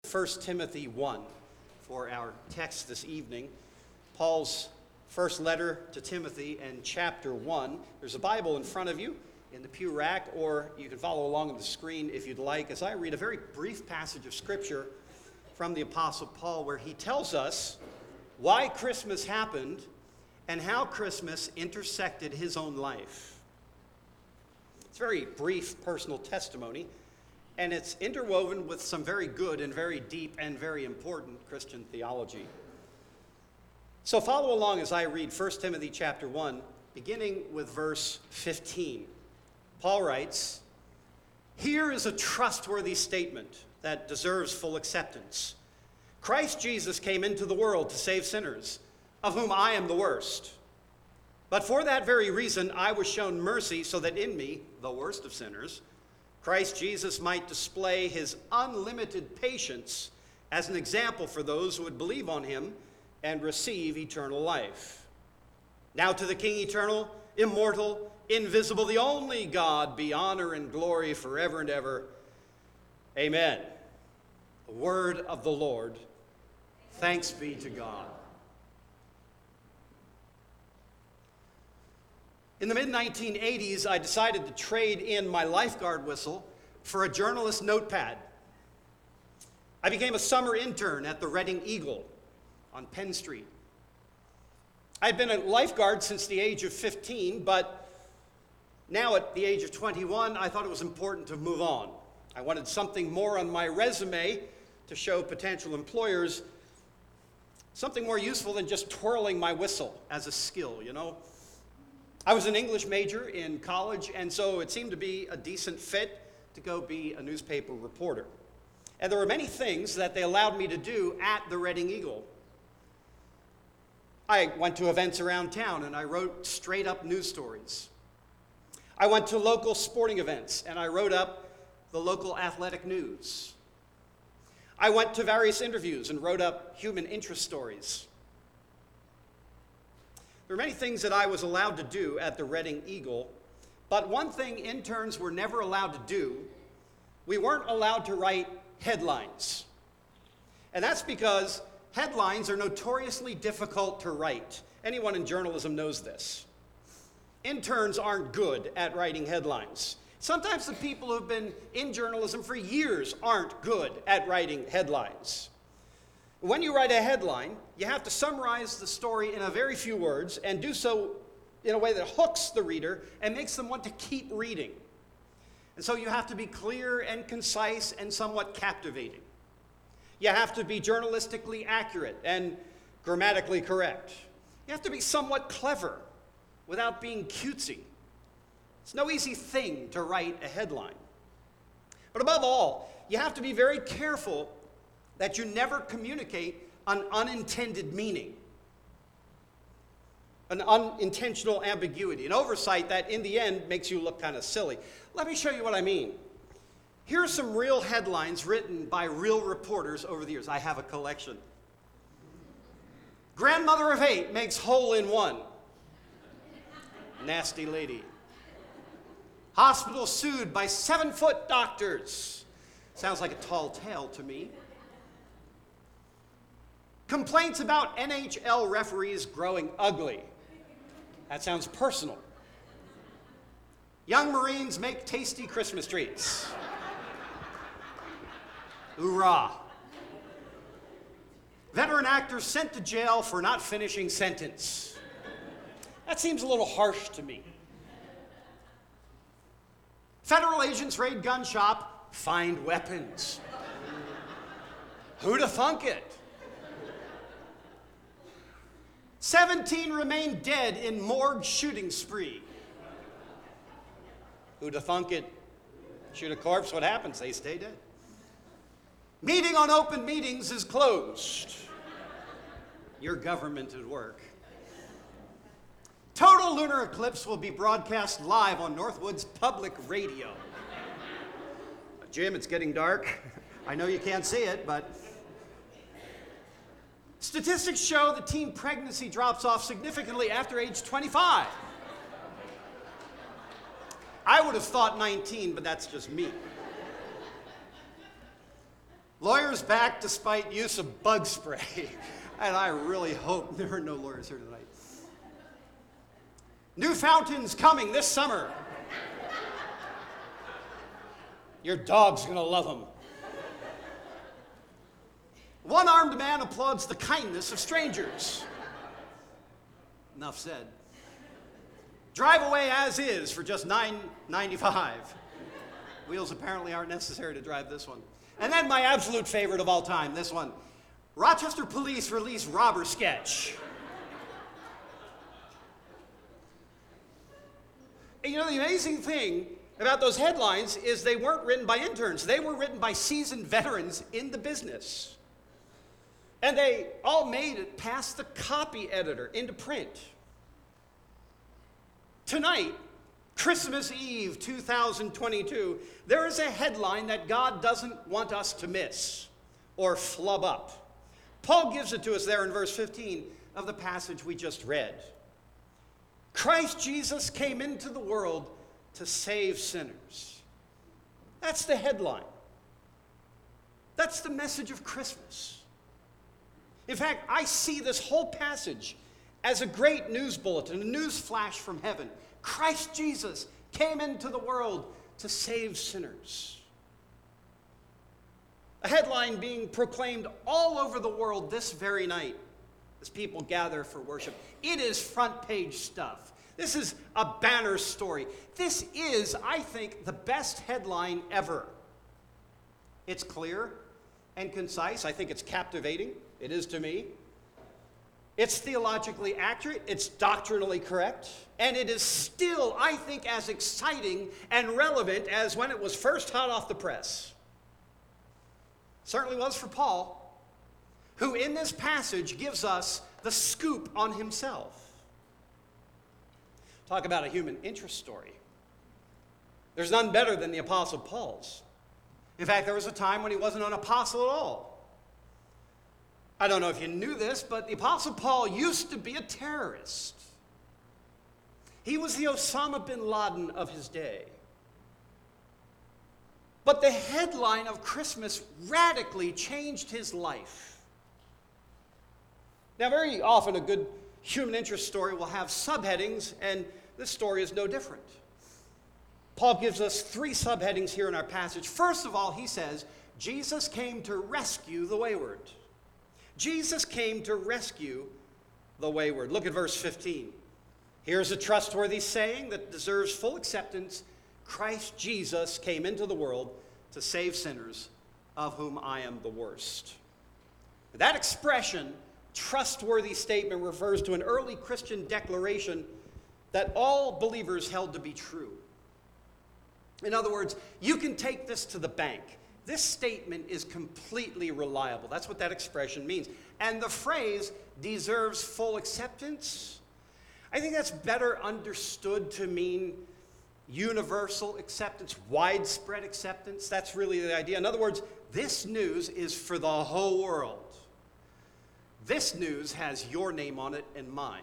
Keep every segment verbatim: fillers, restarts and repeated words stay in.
First Timothy one for our text this evening. Paul's first letter to Timothy and chapter one. There's a Bible in front of you in the pew rack, or you can follow along on the screen if you'd like, as I read a very brief passage of Scripture from the Apostle Paul, where he tells us why Christmas happened and how Christmas intersected his own life. It's a very brief personal testimony, and it's interwoven with some very good and very deep and very important Christian theology. So follow along as I read First Timothy chapter one, beginning with verse fifteen. Paul writes, "Here is a trustworthy statement that deserves full acceptance. Christ Jesus came into the world to save sinners, of whom I am the worst. But for that very reason, I was shown mercy so that in me, the worst of sinners, Christ Jesus might display his unlimited patience as an example for those who would believe on him and receive eternal life. Now to the King eternal, immortal, invisible, the only God, be honor and glory forever and ever. Amen." The word of the Lord. Thanks be to God. In the mid nineteen eighties, I decided to trade in my lifeguard whistle for a journalist notepad. I became a summer intern at the Reading Eagle on Penn Street. I'd been a lifeguard since the age of fifteen, but now at the age of twenty-one, I thought it was important to move on. I wanted something more on my resume to show potential employers, something more useful than just twirling my whistle as a skill, you know? I was an English major in college, and so it seemed to be a decent fit to go be a newspaper reporter. And there were many things that they allowed me to do at the Reading Eagle. I went to events around town, and I wrote straight-up news stories. I went to local sporting events, and I wrote up the local athletic news. I went to various interviews and wrote up human interest stories. There were many things that I was allowed to do at the Reading Eagle, but one thing interns were never allowed to do, we weren't allowed to write headlines. And that's because headlines are notoriously difficult to write. Anyone in journalism knows this. Interns aren't good at writing headlines. Sometimes the people who've been in journalism for years aren't good at writing headlines. When you write a headline, you have to summarize the story in a very few words and do so in a way that hooks the reader and makes them want to keep reading. And so you have to be clear and concise and somewhat captivating. You have to be journalistically accurate and grammatically correct. You have to be somewhat clever without being cutesy. It's no easy thing to write a headline. But above all, you have to be very careful that you never communicate an unintended meaning, an unintentional ambiguity, an oversight that in the end makes you look kind of silly. Let me show you what I mean. Here are some real headlines written by real reporters over the years. I have a collection. Grandmother of eight makes hole in one. Nasty lady. Hospital sued by seven-foot doctors. Sounds like a tall tale to me. Complaints about N H L referees growing ugly. That sounds personal. Young Marines make tasty Christmas treats. Hoorah. Veteran actor sent to jail for not finishing sentence. That seems a little harsh to me. Federal agents raid gun shop, find weapons. Who'da thunk it? seventeen remain dead in morgue shooting spree. Who'da thunk it? Shoot a corpse, what happens? They stay dead. Meeting on open meetings is closed. Your government at work. Total lunar eclipse will be broadcast live on Northwood's public radio. Jim, it's getting dark. I know you can't see it, but statistics show that teen pregnancy drops off significantly after age twenty-five. I would have thought nineteen, but that's just me. Lawyers back despite use of bug spray. And I really hope there are no lawyers here tonight. New fountains coming this summer. Your dog's gonna love them. One-armed man applauds the kindness of strangers. Enough said. Drive away as is for just nine ninety-five. Wheels apparently aren't necessary to drive this one. And then my absolute favorite of all time, this one. Rochester police release robber sketch. And you know, the amazing thing about those headlines is they weren't written by interns. They were written by seasoned veterans in the business. And they all made it past the copy editor into print. Tonight, Christmas Eve two thousand twenty-two, there is a headline that God doesn't want us to miss or flub up. Paul gives it to us there in verse fifteen of the passage we just read. Christ Jesus came into the world to save sinners. That's the headline. That's the message of Christmas. In fact, I see this whole passage as a great news bulletin, a news flash from heaven. Christ Jesus came into the world to save sinners. A headline being proclaimed all over the world this very night as people gather for worship. It is front page stuff. This is a banner story. This is, I think, the best headline ever. It's clear and concise. I think it's captivating. It is to me. It's theologically accurate. It's doctrinally correct. And it is still, I think, as exciting and relevant as when it was first hot off the press. Certainly was for Paul, who in this passage gives us the scoop on himself. Talk about a human interest story. There's none better than the Apostle Paul's. In fact, there was a time when he wasn't an apostle at all. I don't know if you knew this, but the Apostle Paul used to be a terrorist. He was the Osama bin Laden of his day. But the headline of Christmas radically changed his life. Now, very often a good human interest story will have subheadings, and this story is no different. Paul gives us three subheadings here in our passage. First of all, he says, Jesus came to rescue the wayward. Jesus came to rescue the wayward. Look at verse fifteen. Here's a trustworthy saying that deserves full acceptance. Christ Jesus came into the world to save sinners, of whom I am the worst. That expression, trustworthy statement, refers to an early Christian declaration that all believers held to be true. In other words, you can take this to the bank. This statement is completely reliable. That's what that expression means. And the phrase deserves full acceptance, I think that's better understood to mean universal acceptance, widespread acceptance. That's really the idea. In other words, this news is for the whole world. This news has your name on it and mine.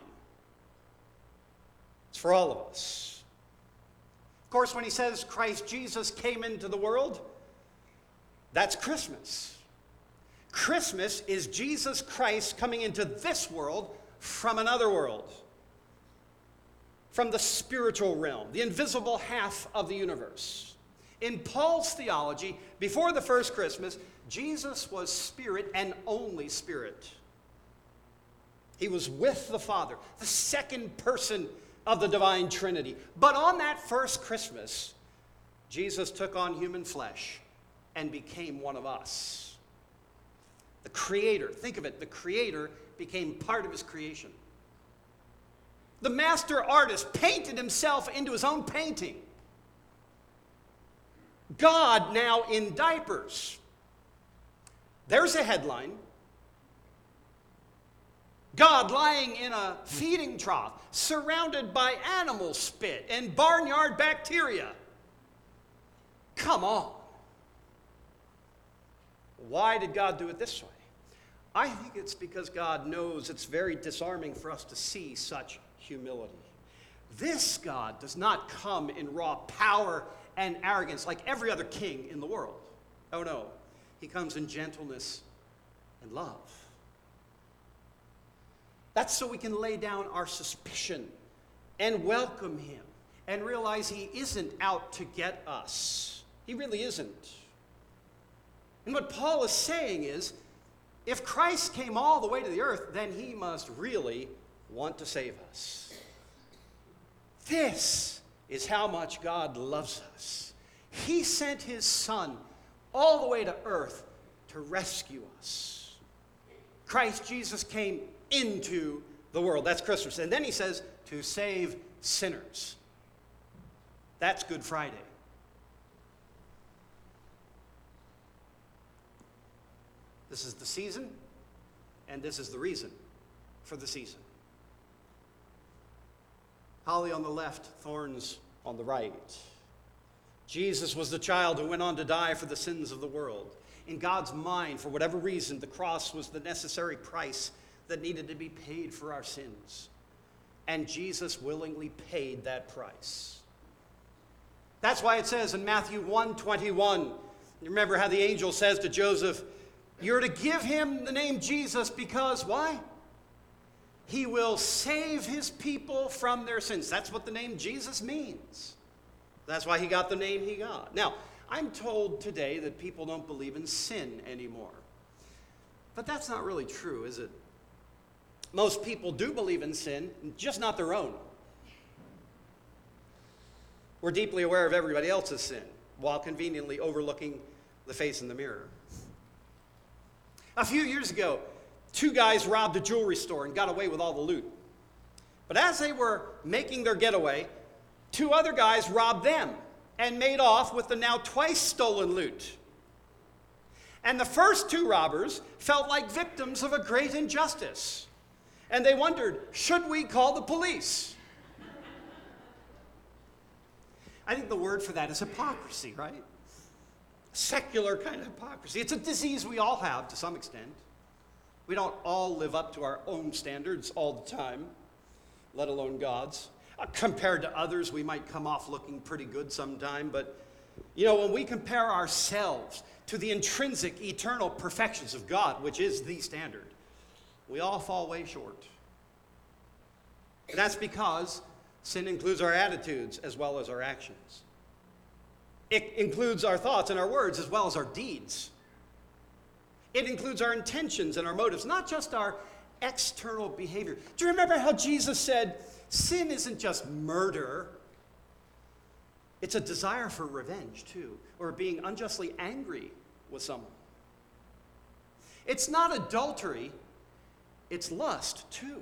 It's for all of us. Of course, when he says Christ Jesus came into the world, that's Christmas. Christmas is Jesus Christ coming into this world from another world, from the spiritual realm, the invisible half of the universe. In Paul's theology, before the first Christmas, Jesus was spirit and only spirit. He was with the Father, the second person of the divine Trinity. But on that first Christmas, Jesus took on human flesh and became one of us. The Creator, think of it, the Creator became part of his creation. The master artist painted himself into his own painting. God now in diapers. There's a headline. God lying in a feeding trough, surrounded by animal spit and barnyard bacteria. Come on. Why did God do it this way? I think it's because God knows it's very disarming for us to see such humility. This God does not come in raw power and arrogance like every other king in the world. Oh no. He comes in gentleness and love. That's so we can lay down our suspicion and welcome him and realize he isn't out to get us. He really isn't. And what Paul is saying is, if Christ came all the way to the earth, then he must really want to save us. This is how much God loves us. He sent his Son all the way to earth to rescue us. Christ Jesus came into the world. That's Christmas. And then he says, to save sinners. That's Good Friday. This is the season, and this is the reason for the season. Holly on the left, thorns on the right. Jesus was the child who went on to die for the sins of the world. In God's mind, for whatever reason, the cross was the necessary price that needed to be paid for our sins. And Jesus willingly paid that price. That's why it says in Matthew one twenty-one, you remember how the angel says to Joseph, you're to give him the name Jesus because, why? He will save his people from their sins. That's what the name Jesus means. That's why he got the name he got. Now, I'm told today that people don't believe in sin anymore. But that's not really true, is it? Most people do believe in sin, just not their own. We're deeply aware of everybody else's sin, while conveniently overlooking the face in the mirror. A few years ago, two guys robbed a jewelry store and got away with all the loot. But as they were making their getaway, two other guys robbed them and made off with the now twice stolen loot. And the first two robbers felt like victims of a great injustice. And they wondered, should we call the police? I think the word for that is hypocrisy, right? Secular kind of hypocrisy. It's a disease we all have to some extent. We don't all live up to our own standards all the time, let alone God's. Uh, compared to others, we might come off looking pretty good sometime, but you know, when we compare ourselves to the intrinsic, eternal perfections of God, which is the standard, we all fall way short. And that's because sin includes our attitudes as well as our actions. It includes our thoughts and our words as well as our deeds. It includes our intentions and our motives, not just our external behavior. Do you remember how Jesus said, sin isn't just murder, it's a desire for revenge too, or being unjustly angry with someone. It's not adultery, it's lust too.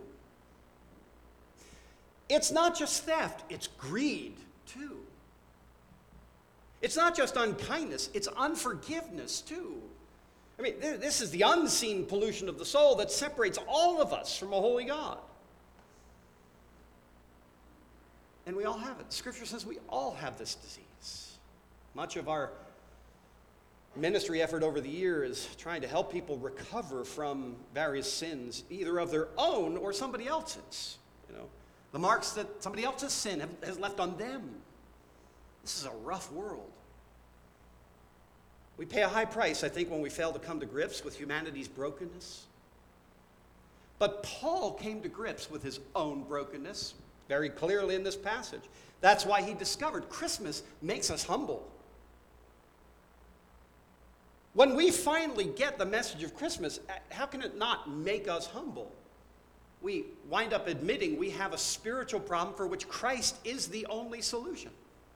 It's not just theft, it's greed too. It's not just unkindness, it's unforgiveness too. I mean, this is the unseen pollution of the soul that separates all of us from a holy God. And we all have it. Scripture says we all have this disease. Much of our ministry effort over the years is trying to help people recover from various sins, either of their own or somebody else's. You know, the marks that somebody else's sin have, has left on them. This is a rough world. We pay a high price, I think, when we fail to come to grips with humanity's brokenness. But Paul came to grips with his own brokenness very clearly in this passage. That's why he discovered Christmas makes us humble. When we finally get the message of Christmas, how can it not make us humble? We wind up admitting we have a spiritual problem for which Christ is the only solution.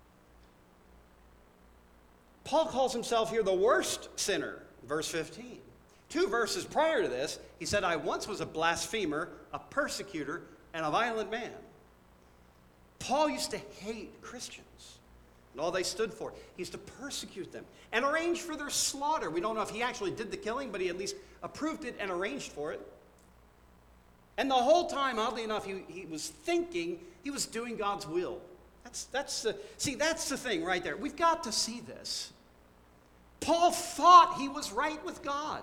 Paul calls himself here the worst sinner, verse fifteen. Two verses prior to this, he said, I once was a blasphemer, a persecutor, and a violent man. Paul used to hate Christians and all they stood for. He used to persecute them and arrange for their slaughter. We don't know if he actually did the killing, but he at least approved it and arranged for it. And the whole time, oddly enough, he, he was thinking he was doing God's will. That's, that's the, see, that's the thing right there. We've got to see this. Paul thought he was right with God.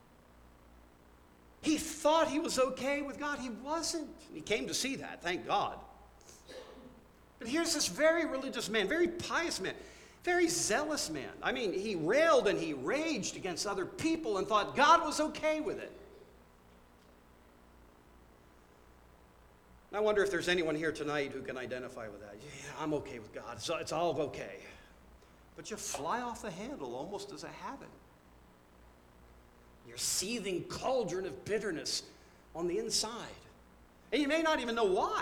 He thought he was okay with God. He wasn't. He came to see that, thank God. But here's this very religious man, very pious man, Very zealous man. I mean, he railed and he raged against other people and thought God was okay with it. I wonder if there's anyone here tonight who can identify with that. Yeah, I'm okay with God. It's, it's all okay. But you fly off the handle almost as a habit. You're seething cauldron of bitterness on the inside. And you may not even know why.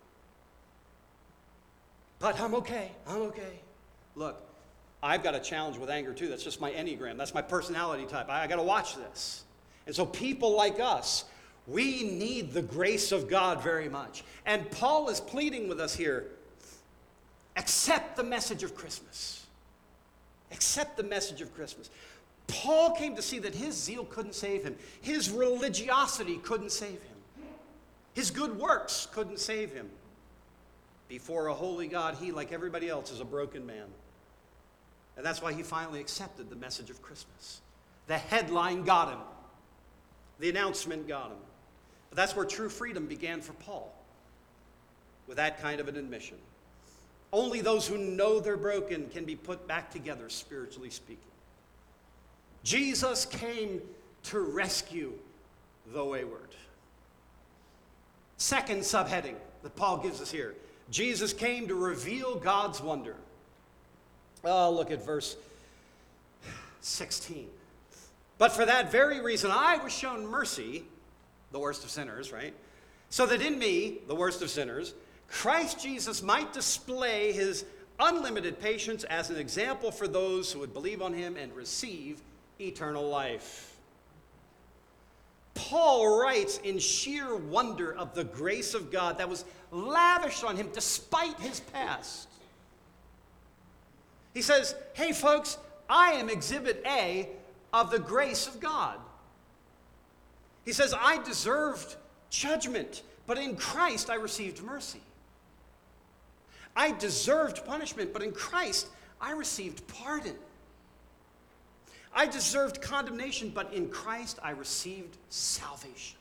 But I'm okay. I'm okay. Look, I've got a challenge with anger too. That's just my Enneagram. That's my personality type. I, I got to watch this. And so people like us, we need the grace of God very much. And Paul is pleading with us here, accept the message of Christmas. Accept the message of Christmas. Paul came to see that his zeal couldn't save him. His religiosity couldn't save him. His good works couldn't save him. Before a holy God, he, like everybody else, is a broken man. And that's why he finally accepted the message of Christmas. The headline got him. The announcement got him. But that's where true freedom began for Paul, with that kind of an admission. Only those who know they're broken can be put back together, spiritually speaking. Jesus came to rescue the wayward. Second subheading that Paul gives us here. Jesus came to reveal God's wonder. Oh, look at verse sixteen. But for that very reason, I was shown mercy, the worst of sinners, right? So that in me, the worst of sinners, Christ Jesus might display his unlimited patience as an example for those who would believe on him and receive eternal life. Paul writes in sheer wonder of the grace of God that was lavished on him despite his past. He says, hey folks, I am exhibit A of the grace of God. He says, I deserved judgment, but in Christ I received mercy. I deserved punishment, but in Christ I received pardon. I deserved condemnation, but in Christ I received salvation.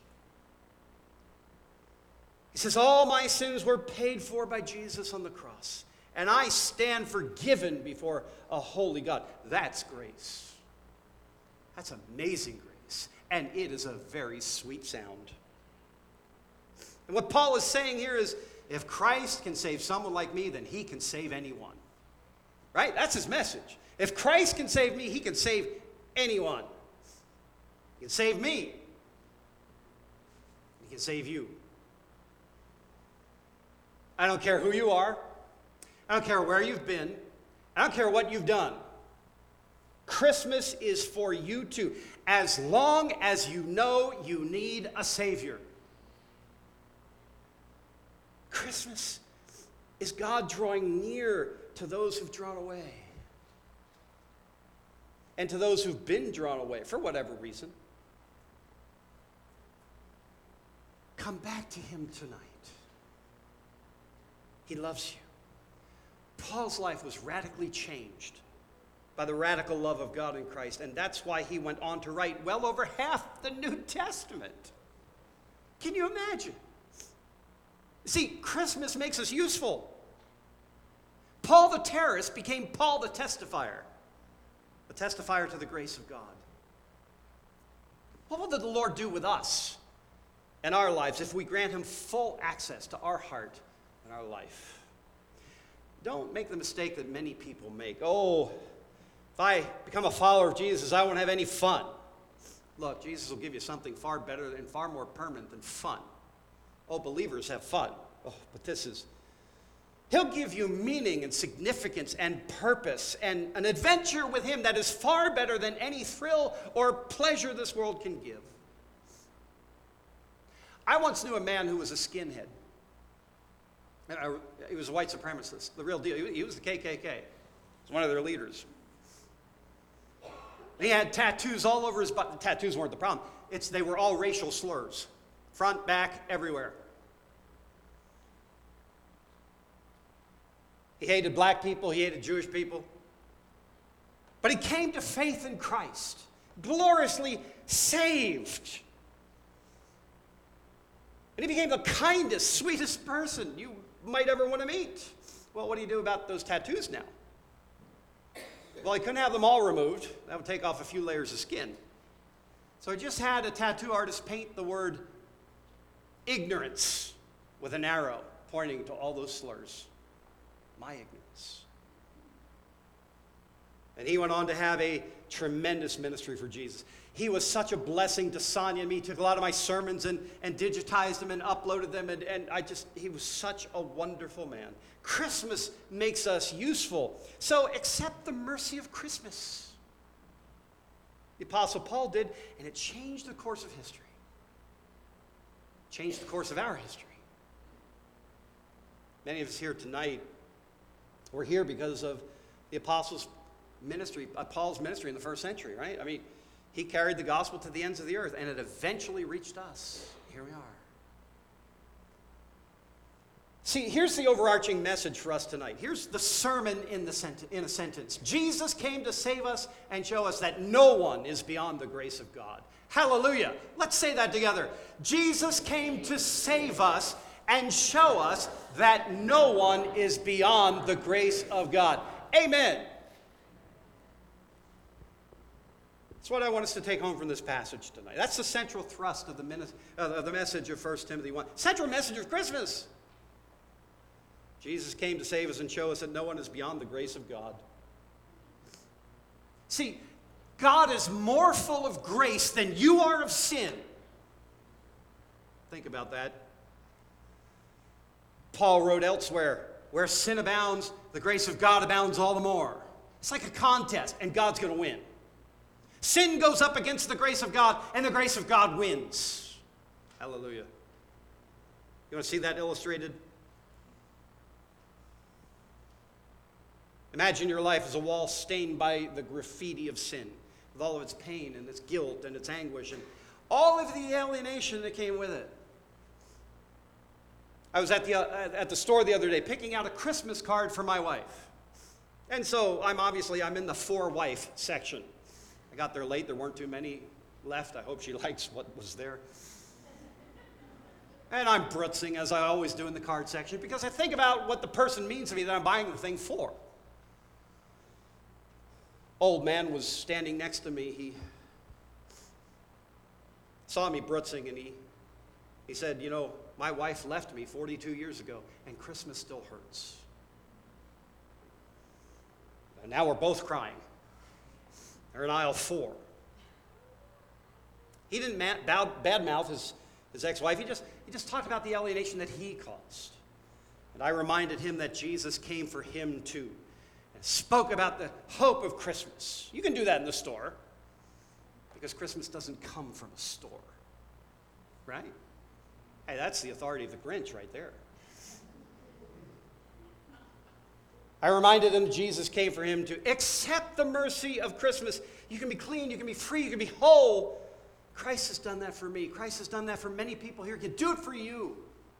He says, all my sins were paid for by Jesus on the cross, and I stand forgiven before a holy God. That's grace. That's amazing grace, and it is a very sweet sound. And what Paul is saying here is, if Christ can save someone like me, then he can save anyone. Right? That's his message. If Christ can save me, he can save anyone. He can save me. He can save you. I don't care who you are. I don't care where you've been. I don't care what you've done. Christmas is for you too, as long as you know you need a Savior. Christmas is God drawing near to those who've drawn away. And to those who've been drawn away for whatever reason. Come back to him tonight. He loves you. Paul's life was radically changed by the radical love of God in Christ, and that's why he went on to write well over half the New Testament. Can you imagine? See, Christmas makes us useful. Paul the terrorist became Paul the testifier, the testifier to the grace of God. What will the Lord do with us and our lives if we grant him full access to our heart and our life? Don't make the mistake that many people make. Oh, if I become a follower of Jesus, I won't have any fun. Look, Jesus will give you something far better and far more permanent than fun. Oh, believers have fun. Oh, but this is, he'll give you meaning and significance and purpose and an adventure with him that is far better than any thrill or pleasure this world can give. I once knew a man who was a skinhead. And I, he was a white supremacist, the real deal. He, he was the K K K. He was one of their leaders. And he had tattoos all over his butt. The tattoos weren't the problem. It's, they were all racial slurs. Front, back, everywhere. He hated black people. He hated Jewish people. But he came to faith in Christ, gloriously saved. And he became the kindest, sweetest person you might ever want to meet. Well, what do you do about those tattoos now? Well, he couldn't have them all removed. That would take off a few layers of skin. So he just had a tattoo artist paint the word ignorance with an arrow pointing to all those slurs. My ignorance. And he went on to have a tremendous ministry for Jesus. He was such a blessing to Sonia and me. He took a lot of my sermons and, and digitized them and uploaded them. And, and I just, he was such a wonderful man. Christmas makes us useful. So accept the mercy of Christmas. The Apostle Paul did, and it changed the course of history. Changed the course of our history. Many of us here tonight, we're here because of the Apostles' ministry, uh, Paul's ministry in the first century, right? I mean, he carried the gospel to the ends of the earth, and it eventually reached us. Here we are. See, here's the overarching message for us tonight. Here's the sermon in, the sent- in a sentence. Jesus came to save us and show us that no one is beyond the grace of God. Hallelujah. Let's say that together. Jesus came to save us and show us that no one is beyond the grace of God. Amen. That's what I want us to take home from this passage tonight. That's the central thrust of the, min- uh, of the message of First Timothy one. Central message of Christmas. Jesus came to save us and show us that no one is beyond the grace of God. See, God is more full of grace than you are of sin. Think about that. Paul wrote elsewhere, where sin abounds, the grace of God abounds all the more. It's like a contest, and God's going to win. Sin goes up against the grace of God, and the grace of God wins. Hallelujah. You want to see that illustrated? Imagine your life as a wall stained by the graffiti of sin, with all of its pain and its guilt and its anguish and all of the alienation that came with it. I was at the, uh, at the store the other day picking out a Christmas card for my wife. And so I'm obviously, I'm in the for wife section. I got there late. There weren't too many left. I hope she likes what was there. And I'm brutzing, as I always do in the card section, because I think about what the person means to me that I'm buying the thing for. Old man was standing next to me. He saw me brutzing, and he, he said, you know, my wife left me forty-two years ago, and Christmas still hurts. And now we're both crying. They're in aisle four. He didn't ma- bow, badmouth his, his ex-wife. He just, he just talked about the alienation that he caused. And I reminded him that Jesus came for him too. And spoke about the hope of Christmas. You can do that in the store. Because Christmas doesn't come from a store. Right? Hey, that's the authority of the Grinch right there. I reminded him Jesus came for him to accept the mercy of Christmas. You can be clean, you can be free, you can be whole. Christ has done that for me. Christ has done that for many people here. He can do it for you.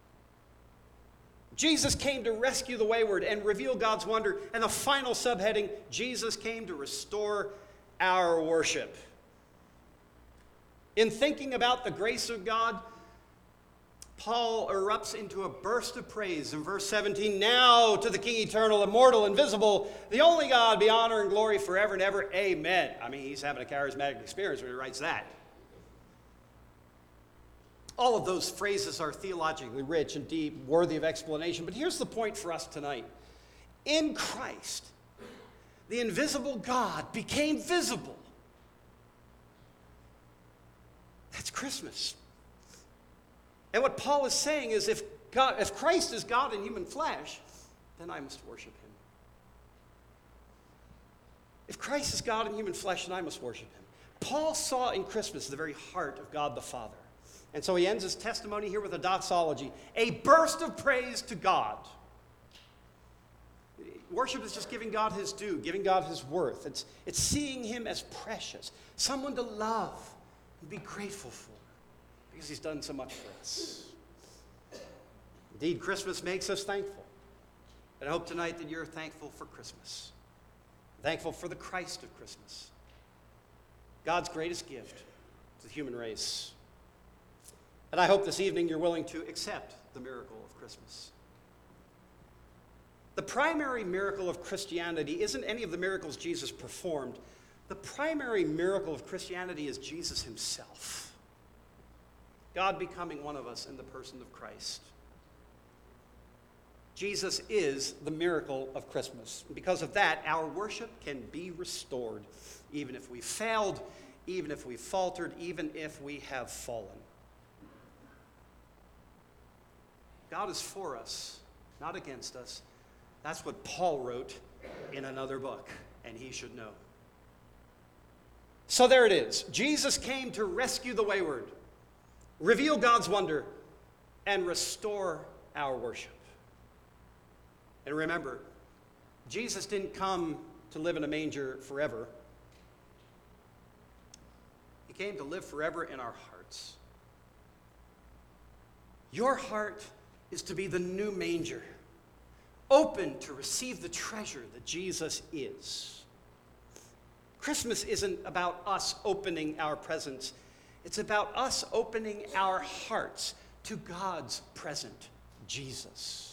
Jesus came to rescue the wayward and reveal God's wonder. And the final subheading, Jesus came to restore our worship. In thinking about the grace of God, Paul erupts into a burst of praise in verse seventeen. Now to the King eternal, immortal, invisible, the only God, be honor and glory forever and ever. Amen. I mean, he's having a charismatic experience when he writes that. All of those phrases are theologically rich and deep, worthy of explanation. But here's the point for us tonight. In Christ, the invisible God became visible. That's Christmas. And what Paul is saying is if God, if Christ is God in human flesh, then I must worship him. If Christ is God in human flesh, then I must worship him. Paul saw in Christmas the very heart of God the Father. And so he ends his testimony here with a doxology, a burst of praise to God. Worship is just giving God his due, giving God his worth. It's, it's seeing him as precious, someone to love and be grateful for. Because he's done so much for us. Indeed, Christmas makes us thankful. And I hope tonight that you're thankful for Christmas. Thankful for the Christ of Christmas. God's greatest gift to the human race. And I hope this evening you're willing to accept the miracle of Christmas. The primary miracle of Christianity isn't any of the miracles Jesus performed. The primary miracle of Christianity is Jesus himself. God becoming one of us in the person of Christ. Jesus is the miracle of Christmas. Because of that, our worship can be restored, even if we failed, even if we faltered, even if we have fallen. God is for us, not against us. That's what Paul wrote in another book, and he should know. So there it is. Jesus came to rescue the wayward, reveal God's wonder, and restore our worship. And remember, Jesus didn't come to live in a manger forever. He came to live forever in our hearts. Your heart is to be the new manger, open to receive the treasure that Jesus is. Christmas isn't about us opening our presents. It's about us opening our hearts to God's present, Jesus.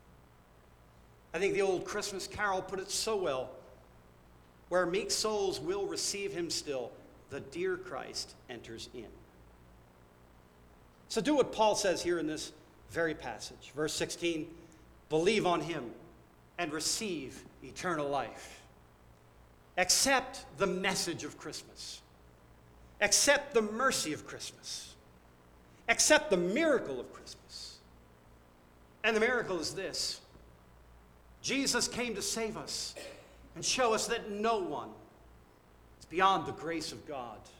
I think the old Christmas carol put it so well. Where meek souls will receive him still, the dear Christ enters in. So do what Paul says here in this very passage. Verse sixteen, believe on him and receive eternal life. Accept the message of Christmas. Accept the mercy of Christmas. Accept the miracle of Christmas. And the miracle is this. Jesus came to save us and show us that no one is beyond the grace of God.